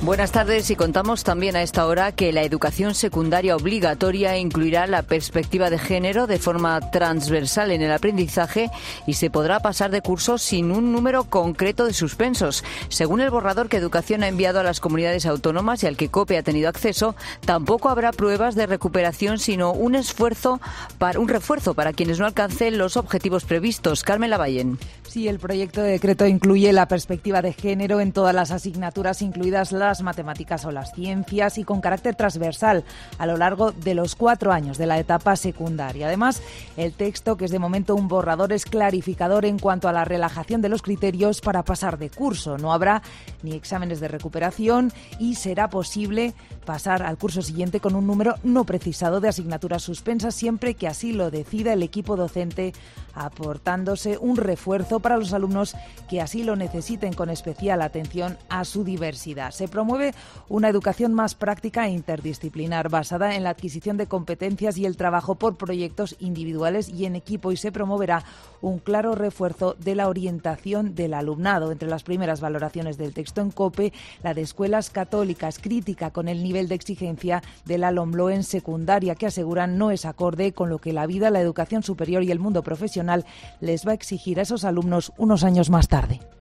Buenas tardes, y contamos también a esta hora que la educación secundaria obligatoria incluirá la perspectiva de género de forma transversal en el aprendizaje y se podrá pasar de curso sin un número concreto de suspensos. Según el borrador que Educación ha enviado a las comunidades autónomas y al que COPE ha tenido acceso, tampoco habrá pruebas de recuperación, sino un refuerzo para quienes no alcancen los objetivos previstos. Carmen Lavallén. Sí, el proyecto de decreto incluye la perspectiva de género en todas las asignaturas, incluidas las matemáticas o las ciencias, y con carácter transversal a lo largo de los 4 años de la etapa secundaria. Además, el texto, que es de momento un borrador, es clarificador en cuanto a la relajación de los criterios para pasar de curso. No habrá ni exámenes de recuperación y será posible pasar al curso siguiente con un número no precisado de asignaturas suspensas, siempre que así lo decida el equipo docente, aportándose un refuerzo para los alumnos que así lo necesiten, con especial atención a su diversidad. Se promueve una educación más práctica e interdisciplinar, basada en la adquisición de competencias y el trabajo por proyectos individuales y en equipo, y se promoverá un claro refuerzo de la orientación del alumnado. Entre las primeras valoraciones del texto en COPE, la de escuelas católicas, crítica con el nivel de exigencia de la LOMLOE en secundaria, que aseguran no es acorde con lo que la vida, la educación superior y el mundo profesional les va a exigir a esos alumnos unos años más tarde.